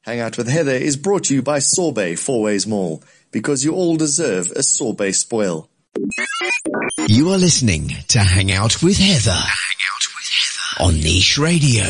Hang Out with Heather is brought to you by Sorbet Fourways Mall, because you all deserve a sorbet spoil. You are listening to Hang Out with Heather. On Niche Radio.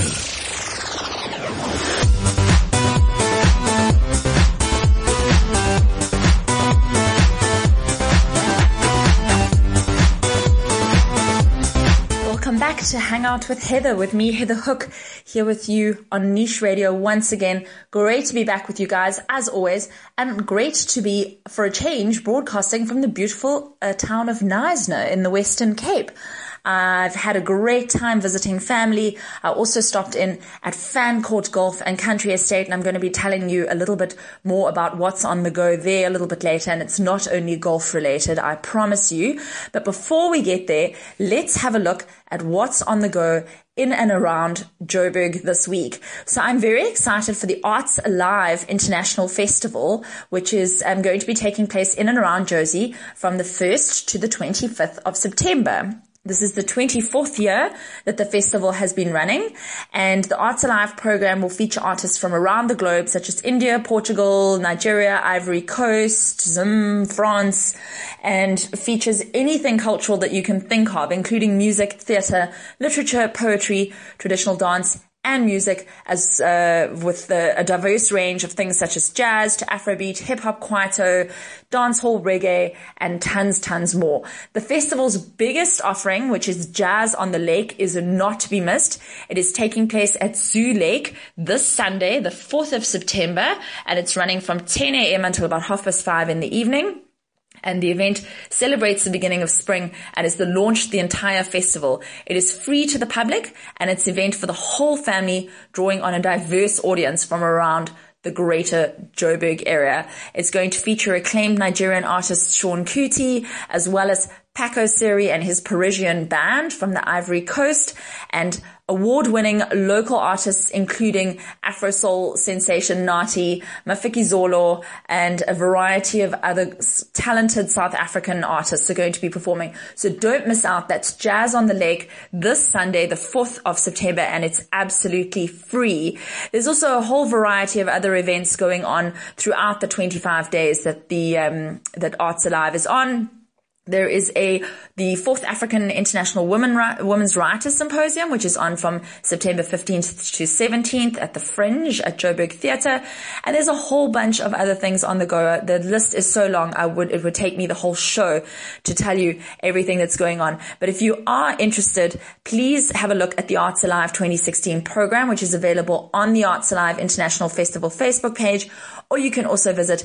Welcome back to Hang Out with Heather, with me, Heather Hook, here with you on Niche Radio once again. Great to be back with you guys, as always, and great to be, for a change, broadcasting from the beautiful town of Knysna in the Western Cape. I've had a great time visiting family. I also stopped in at Fancourt Golf and Country Estate, and I'm going to be telling you a little bit more about what's on the go there a little bit later. And it's not only golf related, I promise you. But before we get there, let's have a look at what's on the go in and around Joburg this week. So I'm very excited for the Arts Alive International Festival, which is going to be taking place in and around Jozi from the 1st to the 25th of September. This is the 24th year that the festival has been running, and the Arts Alive program will feature artists from around the globe, such as India, Portugal, Nigeria, Ivory Coast, France, and features anything cultural that you can think of, including music, theatre, literature, poetry, traditional dance, and music, as with a diverse range of things such as jazz to Afrobeat, hip-hop, kwaito, dancehall, reggae, and tons more. The festival's biggest offering, which is Jazz on the Lake, is not to be missed. It is taking place at Zoo Lake this Sunday, the 4th of September, and it's running from 10 a.m. until about 5:30 in the evening. And the event celebrates the beginning of spring and is the launch of the entire festival. It is free to the public, and it's an event for the whole family, drawing on a diverse audience from around the greater Joburg area. It's going to feature acclaimed Nigerian artist Sean Kuti, as well as Paco Seri and his Parisian band from the Ivory Coast, and award-winning local artists including Afro Soul sensation Nati, Mafiki Zolo, and a variety of other talented South African artists are going to be performing. So don't miss out. That's Jazz on the Lake this Sunday, the 4th of September, and it's absolutely free. There's also a whole variety of other events going on throughout the 25 days that that Arts Alive is on. There is the 4th African International Women's Writers Symposium, which is on from September 15th to 17th at the Fringe at Joburg Theatre. And there's a whole bunch of other things on the go. The list is so long, it would take me the whole show to tell you everything that's going on. But if you are interested, please have a look at the Arts Alive 2016 program, which is available on the Arts Alive International Festival Facebook page, or you can also visit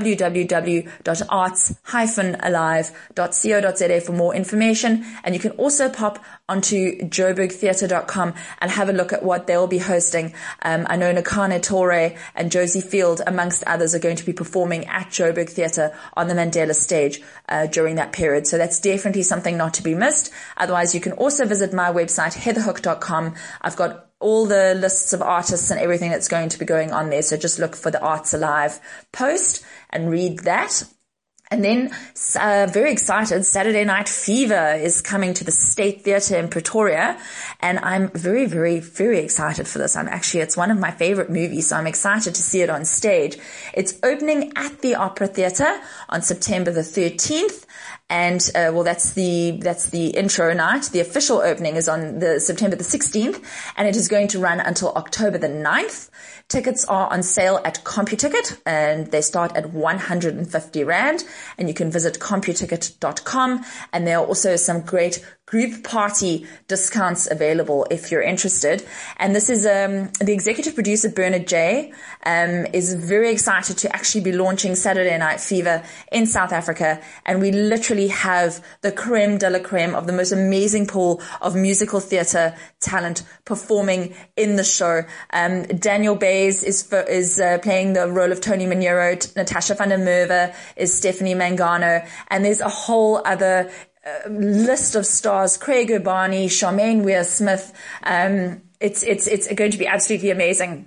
www.arts-alive.co.za for more information. And you can also pop onto joburgtheatre.com and have a look at what they'll be hosting. I know Nakane Torre and Josie Field, amongst others, are going to be performing at Joburg Theatre on the Mandela stage during that period. So that's definitely something not to be missed. Otherwise, you can also visit my website, heatherhook.com. I've got all the lists of artists and everything that's going to be going on there. So just look for the Arts Alive post and read that. And then, very excited, Saturday Night Fever is coming to the State Theatre in Pretoria. And I'm very, very, very excited for this. It's one of my favorite movies, so I'm excited to see it on stage. It's opening at the Opera Theatre on September the 13th. And, that's the intro night. The official opening is on September the 16th, and it is going to run until October the 9th. Tickets are on sale at CompuTicket, and they start at 150 Rand, and you can visit computicket.com, and there are also some great group party discounts available if you're interested. And this is the executive producer, Bernard J, is very excited to actually be launching Saturday Night Fever in South Africa, and we literally have the creme de la creme of the most amazing pool of musical theatre talent performing in the show. Daniel Bays is playing the role of Tony Manero. Natasha van der Merwe is Stephanie Mangano, and there's a whole other list of stars: Craig Urbani, Charmaine Weir-Smith. It's going to be absolutely amazing.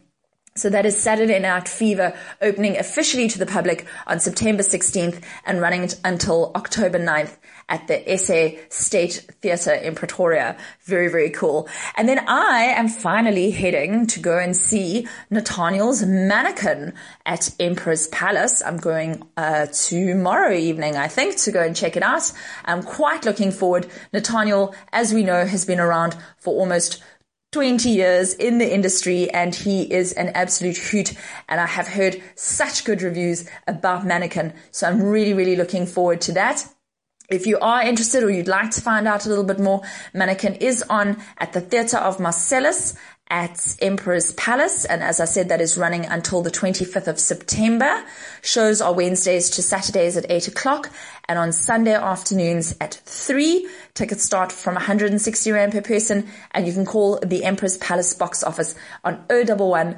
So that is Saturday Night Fever, opening officially to the public on September 16th and running until October 9th at the SA State Theatre in Pretoria. Very, very cool. And then I am finally heading to go and see Nathaniel's Mannequin at Emperor's Palace. I'm going tomorrow evening, I think, to go and check it out. I'm quite looking forward. Nathaniel, as we know, has been around for almost 20 years in the industry, and he is an absolute hoot, and I have heard such good reviews about Mannequin, so I'm really, really looking forward to that. If you are interested or you'd like to find out a little bit more, Mannequin is on at the Theatre of Marcellus at Emperor's Palace, and as I said, that is running until the 25th of September. Shows are Wednesdays to Saturdays at 8 o'clock, and on Sunday afternoons at 3. Tickets start from 160 Rand per person, and you can call the Emperor's Palace box office on 011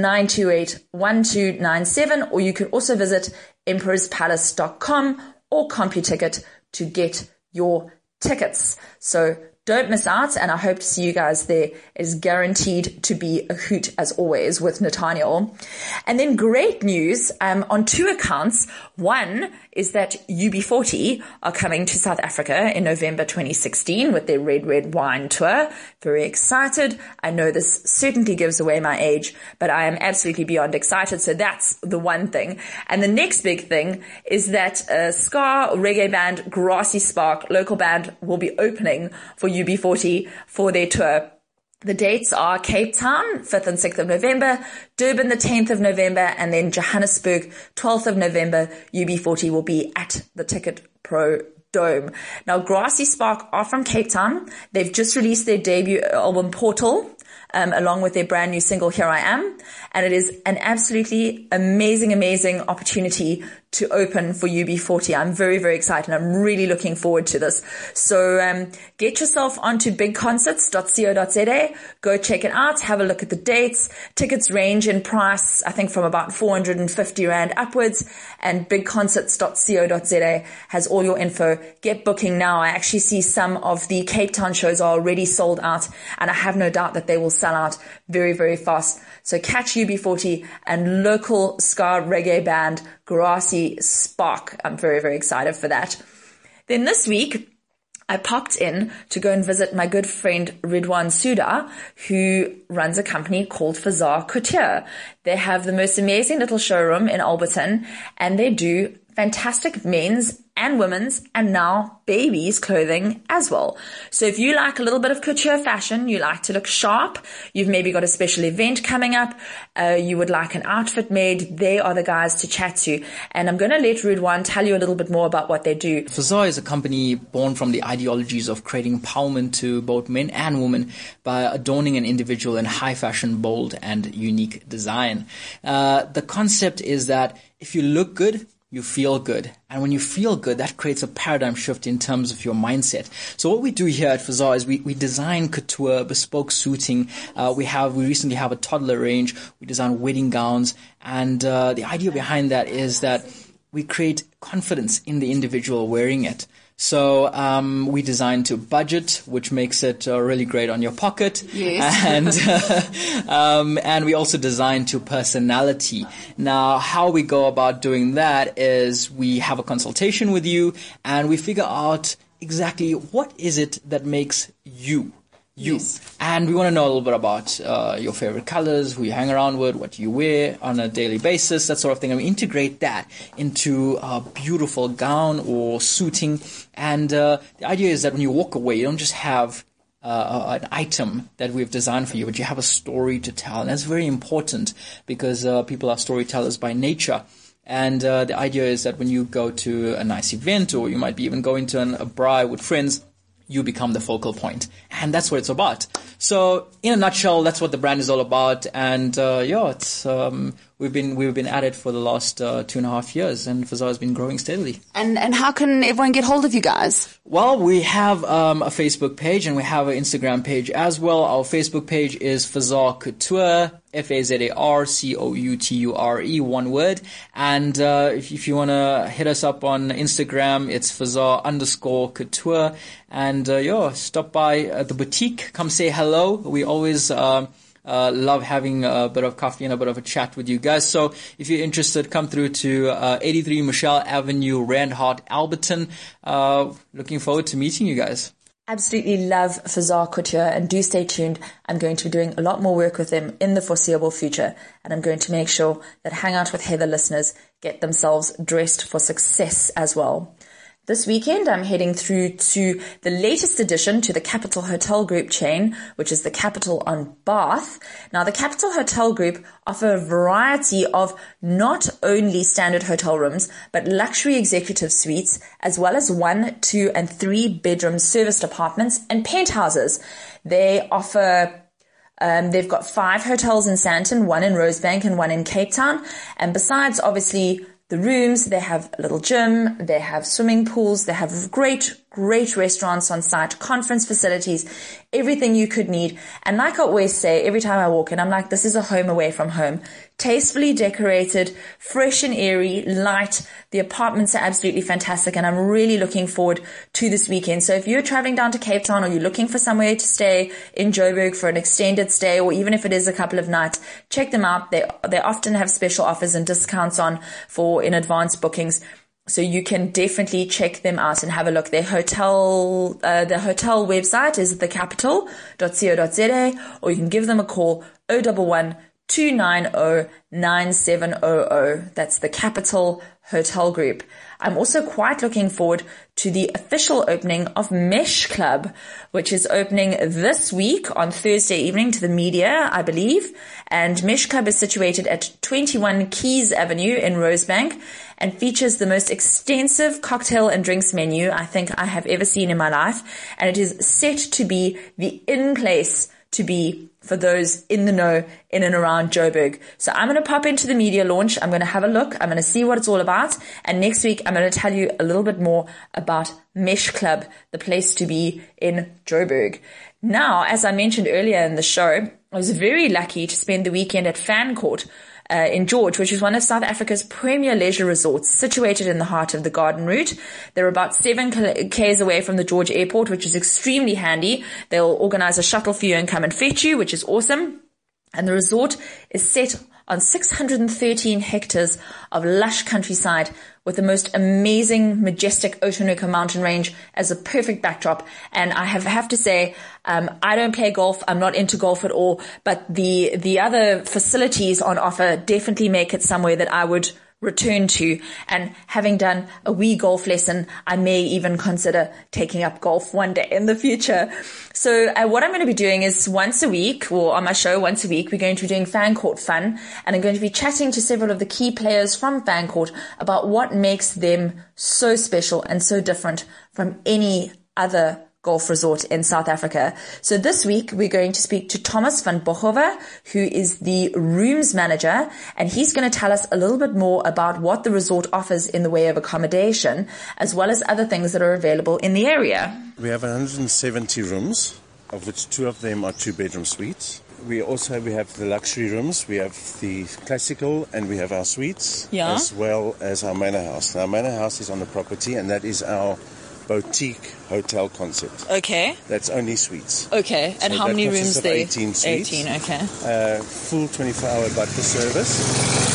928 1297, or you can also visit emperorspalace.com or CompuTicket to get your tickets. So don't miss out, and I hope to see you guys there. It is guaranteed to be a hoot, as always, with Nathaniel. And then great news on 2 accounts. One is that UB40 are coming to South Africa in November 2016 with their Red Wine Tour. Very excited. I know this certainly gives away my age, but I am absolutely beyond excited. So that's the one thing. And the next big thing is that ska reggae band Grassy Spark, local band, will be opening for UB40 for their tour. The dates are Cape Town, 5th and 6th of November, Durban, the 10th of November, and then Johannesburg, 12th of November. UB40 will be at the Ticket Pro Dome. Now, Grassy Spark are from Cape Town. They've just released their debut album, Portal, along with their brand new single, Here I Am. And it is an absolutely amazing opportunity to open for UB40. I'm very, very excited. I'm really looking forward to this. So get yourself onto bigconcerts.co.za. Go check it out. Have a look at the dates. Tickets range in price, I think, from about 450 Rand upwards. And bigconcerts.co.za has all your info. Get booking now. I actually see some of the Cape Town shows are already sold out, and I have no doubt that they will sell out very, very fast. So catch UB40 and local ska reggae band Grassy Spark. I'm very, very excited for that. Then this week, I popped in to go and visit my good friend Ridwan Suda, who runs a company called Fazar Couture. They have the most amazing little showroom in Alberton, and they do fantastic men's and women's and now babies clothing as well. So if you like a little bit of couture fashion, you like to look sharp, you've maybe got a special event coming up, you would like an outfit made, they are the guys to chat to. And I'm going to let Ridwan tell you a little bit more about what they do. Fazar is a company born from the ideologies of creating empowerment to both men and women by adorning an individual in high fashion, bold and unique design. The concept is that if you look good, you feel good. And when you feel good, that creates a paradigm shift in terms of your mindset. So what we do here at Fazar is we design couture, bespoke suiting. We recently have a toddler range. We design wedding gowns. And the idea behind that is that we create confidence in the individual wearing it. So we design to budget, which makes it really great on your pocket. Yes. And we also design to personality. Now, how we go about doing that is we have a consultation with you, and we figure out exactly what is it that makes you. Yes. And we want to know a little bit about your favorite colors, who you hang around with, what you wear on a daily basis, that sort of thing. And we integrate that into a beautiful gown or suiting. And the idea is that when you walk away, you don't just have an item that we've designed for you, but you have a story to tell. And that's very important because people are storytellers by nature. And the idea is that when you go to a nice event, or you might be even going to a braai with friends, you become the focal point. And that's what it's about. So in a nutshell, that's what the brand is all about. And it's we've been at it for the last 2.5 years, and Fazar has been growing steadily. And how can everyone get hold of you guys? Well, we have a Facebook page and we have an Instagram page as well. Our Facebook page is Fazar Couture, FAZARCOUTURE, one word. And if you want to hit us up on Instagram, it's Fazar_couture. And stop by the boutique, come say hello. We always Love having a bit of coffee and a bit of a chat with you guys. So if you're interested, come through to 83 Michelle Avenue, Randhart, Alberton. Looking forward to meeting you guys. Absolutely love Fazar Couture, and do stay tuned. I'm going to be doing a lot more work with them in the foreseeable future, and I'm going to make sure that Hangout with Heather listeners get themselves dressed for success as well. This weekend, I'm heading through to the latest addition to the Capital Hotel Group chain, which is the Capital on Bath. Now, the Capital Hotel Group offer a variety of not only standard hotel rooms, but luxury executive suites, as well as 1, 2, and 3 bedroom serviced apartments and penthouses. They offer they've got 5 hotels in Sandton, 1 in Rosebank and 1 in Cape Town. And besides, obviously, the rooms, they have a little gym, they have swimming pools, they have great restaurants on site, conference facilities, everything you could need. And like I always say, every time I walk in, I'm like, this is a home away from home. Tastefully decorated, fresh and airy, light. The apartments are absolutely fantastic, and I'm really looking forward to this weekend. So if you're traveling down to Cape Town, or you're looking for somewhere to stay in Joburg for an extended stay, or even if it is a couple of nights, check them out. They often have special offers and discounts on for in advance bookings. So you can definitely check them out and have a look. Their hotel, the hotel website is thecapital.co.za, or you can give them a call 011 290 9700. That's the Capital Hotel Group. I'm also quite looking forward to the official opening of Mesh Club, which is opening this week on Thursday evening to the media, I believe. And Mesh Club is situated at 21 Keys Avenue in Rosebank and features the most extensive cocktail and drinks menu I think I have ever seen in my life. And it is set to be the in-place to be for those in the know in and around Joburg. So I'm going to pop into the media launch. I'm going to have a look. I'm going to see what it's all about. And next week, I'm going to tell you a little bit more about Mesh Club, the place to be in Joburg. Now, as I mentioned earlier in the show, I was very lucky to spend the weekend at Fan Court in George, which is one of South Africa's premier leisure resorts, situated in the heart of the Garden Route. They're about 7 k's away from the George Airport, which is extremely handy. They'll organize a shuttle for you and come and fetch you, which is awesome. And the resort is set on 613 hectares of lush countryside with the most amazing, majestic Otanuka mountain range as a perfect backdrop. And I have to say, I don't play golf. I'm not into golf at all, but the other facilities on offer definitely make it somewhere that I would return to. And having done a wee golf lesson, I may even consider taking up golf one day in the future. So what I'm going to be doing is once a week, or on my show once a week, we're going to be doing Fan Court Fun, and I'm going to be chatting to several of the key players from Fan Court about what makes them so special and so different from any other golf resort in South Africa. So this week we're going to speak to Thomas van Bochhover, who is the rooms manager, and he's going to tell us a little bit more about what the resort offers in the way of accommodation, as well as other things that are available in the area. We have 170 rooms, of which 2 of them are 2-bedroom suites. We have the luxury rooms, we have the classical, and we have our suites, as well as our manor house. Now, our manor house is on the property, and that is our boutique hotel concept. Okay. That's only suites. Okay. And so how many rooms there? 18 suites. 18, okay. Full 24-hour butler service.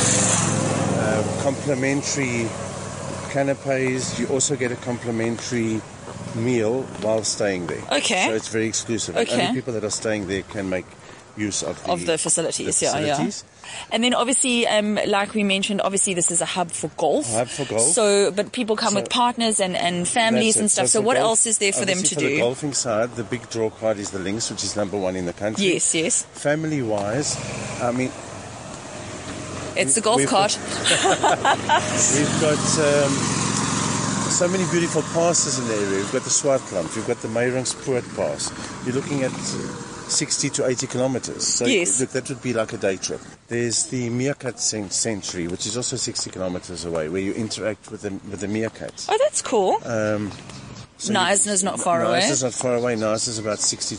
Complimentary canapes. You also get a complimentary meal while staying there. Okay. So it's very exclusive. Okay. Only people that are staying there can make use of the facilities. Yeah. And then obviously, like we mentioned, obviously this is a hub for golf. So, but people come with partners and families and stuff. So what else is there for them to do? For the golfing side, the big draw card is the links, which is #1 in the country. Yes. Family-wise, I mean, it's the golf cart. We've got so many beautiful passes in the area. We've got the Swartland, we've got the Meiringspoort Pass. You're looking at 60 to 80 kilometers. So look, that would be like a day trip. There's the Meerkat Sanctuary, which is also 60 kilometers away, where you interact with the meerkats. Oh, that's cool. So Knysna's not far away. Knysna's not far away. Knysna's about 60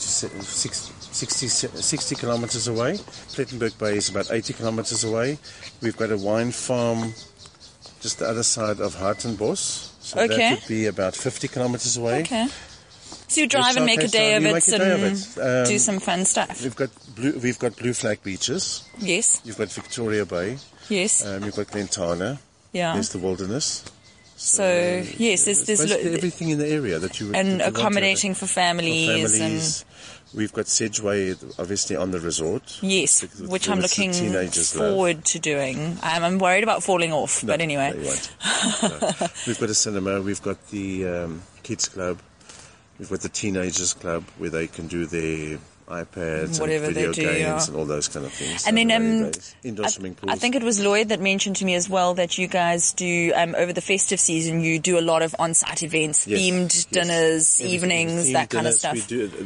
kilometers away. Plettenberg Bay is about 80 kilometers away. We've got a wine farm just the other side of Hartenbos. So that would be about 50 kilometers away. Okay. So you drive and make a day of it and do some fun stuff. We've got Blue Flag beaches. Yes. You've got Victoria Bay. Yes. You've got Glentana. Yeah. There's the wilderness. So yes, there's everything in the area that you would. And accommodating for families. And we've got Sedgeway, obviously, on the resort. Yes, which I'm looking forward to doing. I'm worried about falling off, but anyway. No, you won't. No. We've got a cinema. We've got the kids club. We've got the teenagers club where they can do their iPads whatever and video games and all those kind of things. And then indoor swimming pools. I think it was Lloyd that mentioned to me as well that you guys do over the festive season. You do a lot of on-site events, themed dinners, evenings, themed that kind of stuff. We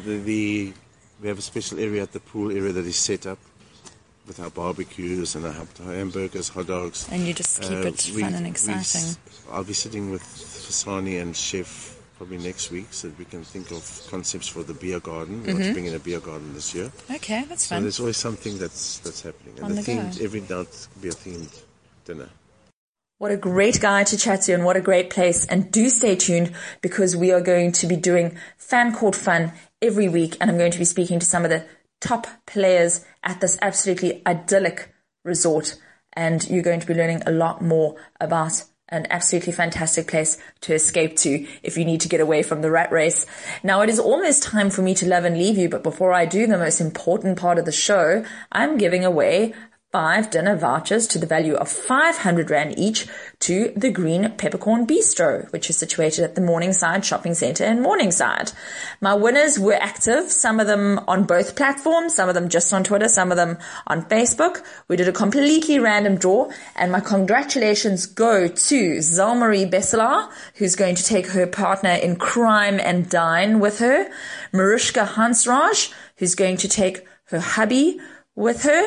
do we have a special area at the pool area that is set up with our barbecues and our hamburgers, hot dogs. And you just keep it fun and exciting. I'll be sitting with Fasani and Chef probably next week, so that we can think of concepts for the beer garden. We want to bring in a beer garden this year. Okay, that's fun. So there's always something that's happening. And every night will be a themed dinner. What a great guy to chat to and what a great place. And do stay tuned because we are going to be doing Fan Court Fun every week, and I'm going to be speaking to some of the top players at this absolutely idyllic resort, and you're going to be learning a lot more about an absolutely fantastic place to escape to if you need to get away from the rat race. Now it is almost time for me to love and leave you, but before I do the most important part of the show, I'm giving away 5 dinner vouchers to the value of 500 Rand each to the Green Peppercorn Bistro, which is situated at the Morningside Shopping Centre in Morningside. My winners were active, some of them on both platforms, some of them just on Twitter, some of them on Facebook. We did a completely random draw, and my congratulations go to Zalmarie Besselaar, who's going to take her partner in crime and dine with her, Mariska Hansraj, who's going to take her hubby with her,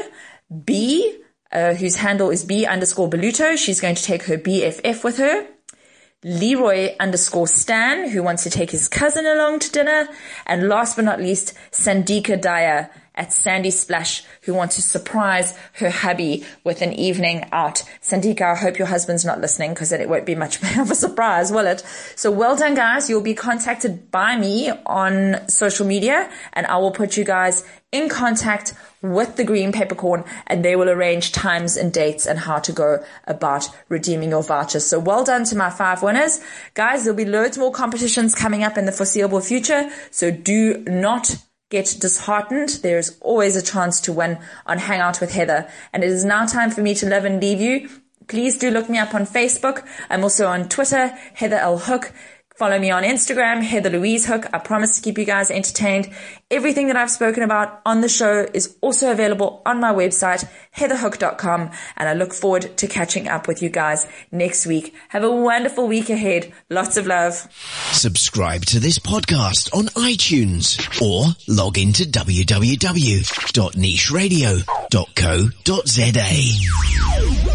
B, whose handle is B_Beluto. She's going to take her BFF with her. Leroy_Stan, who wants to take his cousin along to dinner. And last but not least, Sandika Daya at Sandy Splash, who wants to surprise her hubby with an evening out. Sandika, I hope your husband's not listening because then it won't be much of a surprise, will it? So well done, guys. You'll be contacted by me on social media, and I will put you guys in contact with the Green Peppercorn, and they will arrange times and dates and how to go about redeeming your vouchers. So well done to my 5 winners. Guys, there'll be loads more competitions coming up in the foreseeable future, so do not get disheartened. There's always a chance to win on Hangout with Heather. And it is now time for me to love and leave you. Please do look me up on Facebook. I'm also on Twitter, Heather L. Hook. Follow me on Instagram, Heather Louise Hook. I promise to keep you guys entertained. Everything that I've spoken about on the show is also available on my website, heatherhook.com. And I look forward to catching up with you guys next week. Have a wonderful week ahead. Lots of love. Subscribe to this podcast on iTunes or log into www.nicheradio.co.za.